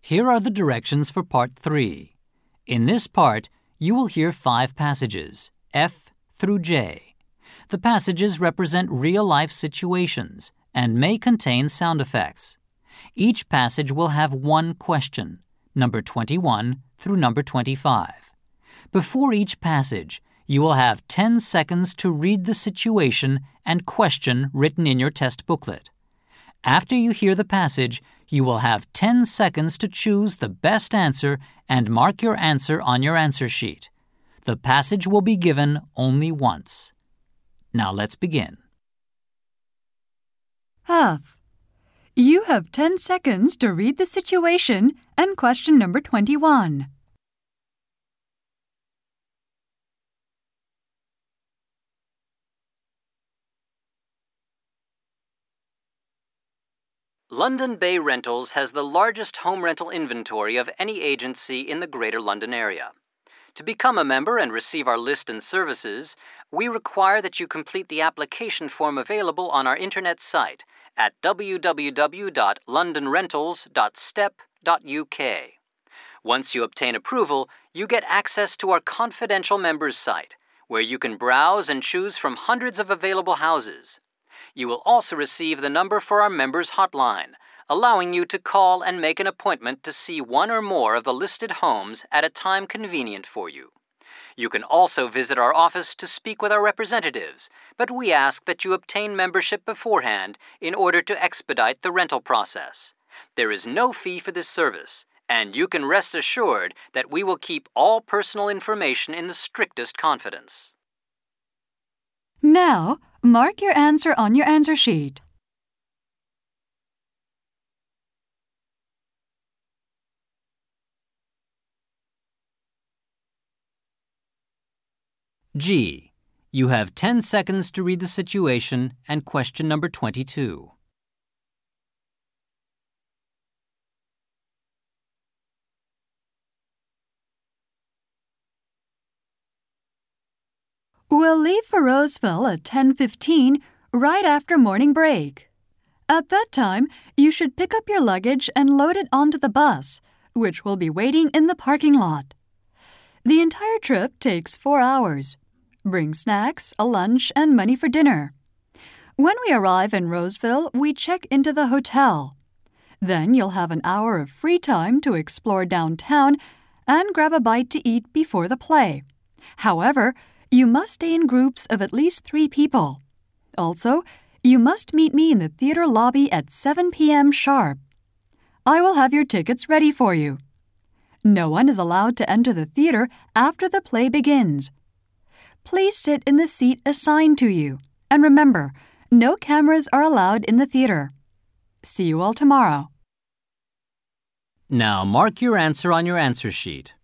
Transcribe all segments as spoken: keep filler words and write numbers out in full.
Here are the directions for Part three. In this part, you will hear five passages, F through J. The passages represent real-life situations and may contain sound effects. Each passage will have one question, number twenty-one through number twenty-five. Before each passage, you will have ten seconds to read the situation and question written in your test booklet. After you hear the passage, you will have ten seconds to choose the best answer and mark your answer on your answer sheet. The passage will be given only once. Now let's begin. F. You have ten seconds to read the situation and question number twenty-one. London Bay Rentals has the largest home rental inventory of any agency in the Greater London area. To become a member and receive our list and services, we require that you complete the application form available on our internet site at w w w dot london rentals dot step dot u k. Once you obtain approval, you get access to our confidential members site, where you can browse and choose from hundreds of available houses. You will also receive the number for our members hotline, allowing you to call and make an appointment to see one or more of the listed homes at a time convenient for you. You can also visit our office to speak with our representatives, but we ask that you obtain membership beforehand in order to expedite the rental process. There is no fee for this service, and you can rest assured that we will keep all personal information in the strictest confidence. Now, mark your answer on your answer sheet. G. You have ten seconds to read the situation and question number twenty-two. We'll leave for Roseville at ten fifteen, right after morning break. At that time, you should pick up your luggage and load it onto the bus, which will be waiting in the parking lot. The entire trip takes four hours. Bring snacks, a lunch, and money for dinner. When we arrive in Roseville, we check into the hotel. Then you'll have an hour of free time to explore downtown and grab a bite to eat before the play. However, you must stay in groups of at least three people. Also, you must meet me in the theater lobby at seven p m sharp. I will have your tickets ready for you. No one is allowed to enter the theater after the play begins. Please sit in the seat assigned to you. And remember, no cameras are allowed in the theater. See you all tomorrow. Now mark your answer on your answer sheet.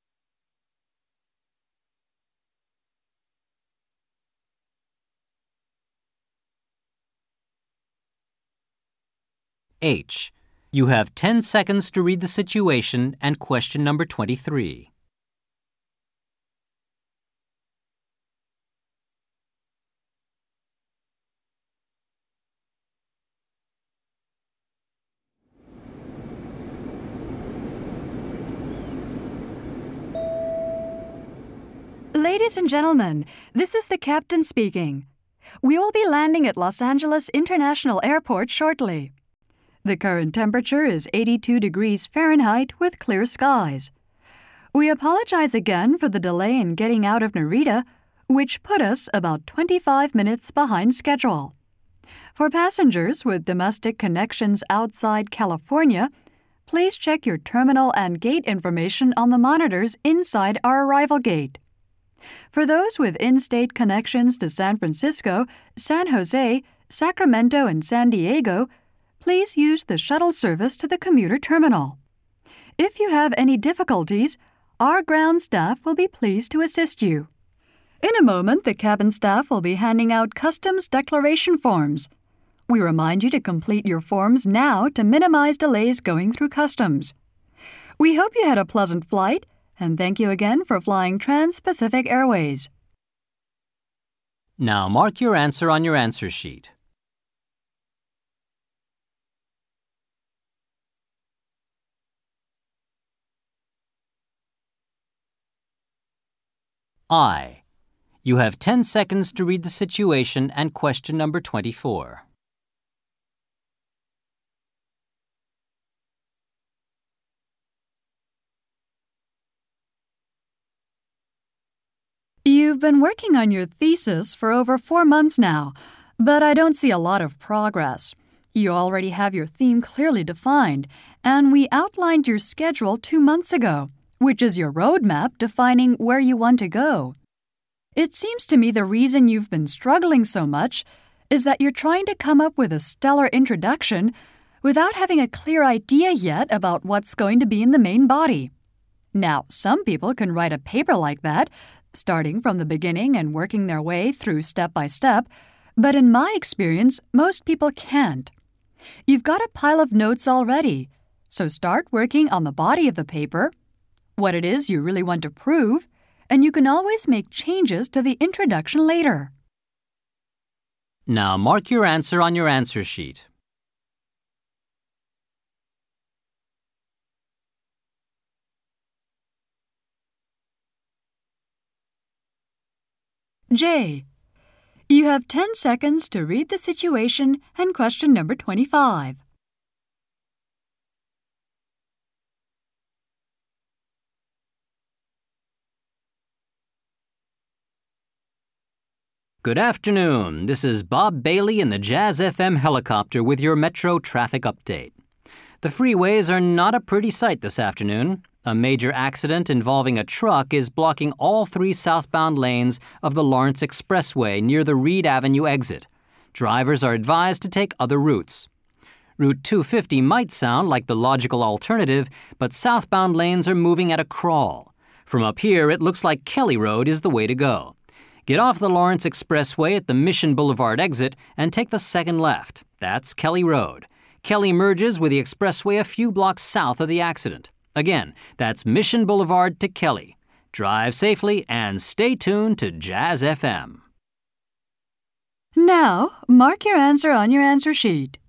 H. You have ten seconds to read the situation and question number twenty-three. Ladies and gentlemen, this is the captain speaking. We will be landing at Los Angeles International Airport shortly. The current temperature is eighty-two degrees Fahrenheit with clear skies. We apologize again for the delay in getting out of Narita, which put us about twenty-five minutes behind schedule. For passengers with domestic connections outside California, please check your terminal and gate information on the monitors inside our arrival gate. For those with in-state connections to San Francisco, San Jose, Sacramento, and San Diego, please use the shuttle service to the commuter terminal. If you have any difficulties, our ground staff will be pleased to assist you. In a moment, the cabin staff will be handing out customs declaration forms. We remind you to complete your forms now to minimize delays going through customs. We hope you had a pleasant flight, and thank you again for flying Trans-Pacific Airways. Now mark your answer on your answer sheet. I. You have ten seconds to read the situation and question number twenty-four. You've been working on your thesis for over four months now, but I don't see a lot of progress. You already have your theme clearly defined, and we outlined your schedule two months ago, which is your roadmap defining where you want to go. It seems to me the reason you've been struggling so much is that you're trying to come up with a stellar introduction without having a clear idea yet about what's going to be in the main body. Now, some people can write a paper like that, starting from the beginning and working their way through step by step, but in my experience, most people can't. You've got a pile of notes already, so start working on the body of the paper, what it is you really want to prove, and you can always make changes to the introduction later. Now mark your answer on your answer sheet. J. You have ten seconds to read the situation and question number twenty-five. Good afternoon. This is Bob Bailey in the Jazz F M helicopter with your Metro traffic update. The freeways are not a pretty sight this afternoon. A major accident involving a truck is blocking all three southbound lanes of the Lawrence Expressway near the Reed Avenue exit. Drivers are advised to take other routes. Route two fifty might sound like the logical alternative, but southbound lanes are moving at a crawl. From up here, it looks like Kelly Road is the way to go. Get off the Lawrence Expressway at the Mission Boulevard exit and take the second left. That's Kelly Road. Kelly merges with the expressway a few blocks south of the accident. Again, that's Mission Boulevard to Kelly. Drive safely and stay tuned to Jazz F M. Now, mark your answer on your answer sheet.